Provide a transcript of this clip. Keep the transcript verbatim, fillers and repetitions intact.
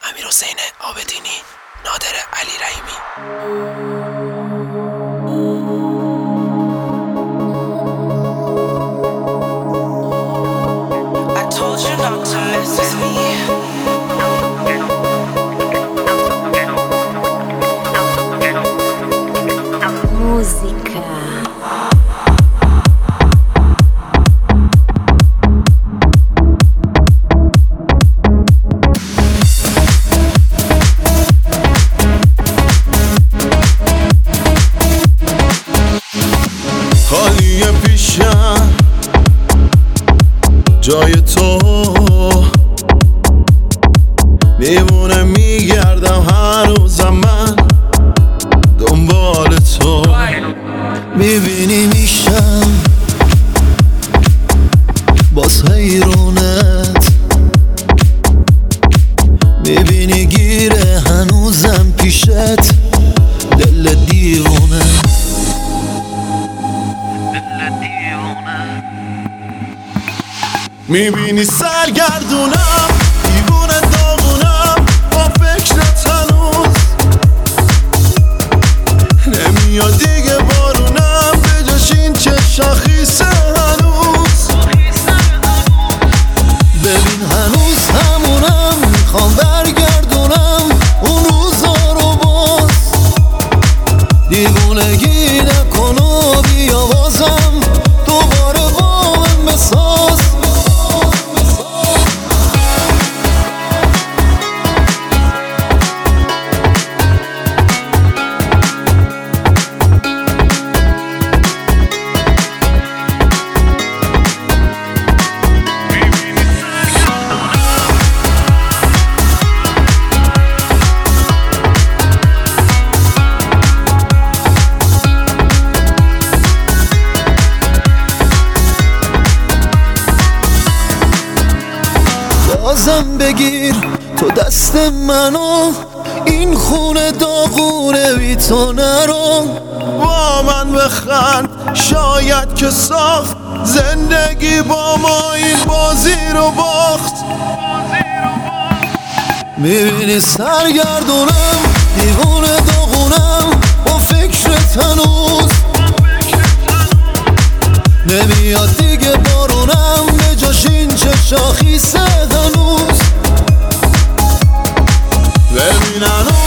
امیرحسین عابدینی، نادر علیرحیمی. خالی پیشم جای تو میمونه، میگردم هنوزم من دنبال تو. میبینی میشم باز حیرونت، میبینی گیره هنوزم پیشت دل دیوونه. میبینی سرگردونم، دیوونه داغونم با فکرت هنوز. نمیاد دیگه بارونم، به جاش این چشا خیسه هنوز. ببین هنوز همونم، میخوام برگردونم اون روزا رو باز. دیوونگی نکن و بیا بازم دوباره با من بساز. بازم بگیر تو دست منو، این خونه داغونه بی تو نرو. با من بخند شاید که ساخت زندگی با ما این بازی رو باخت. میبینی سرگردونم، دیوونه داغونم با فکرت هنوز. نمیاد دیگه بارونم، به جاش این چشا خیسه هنوز. ببین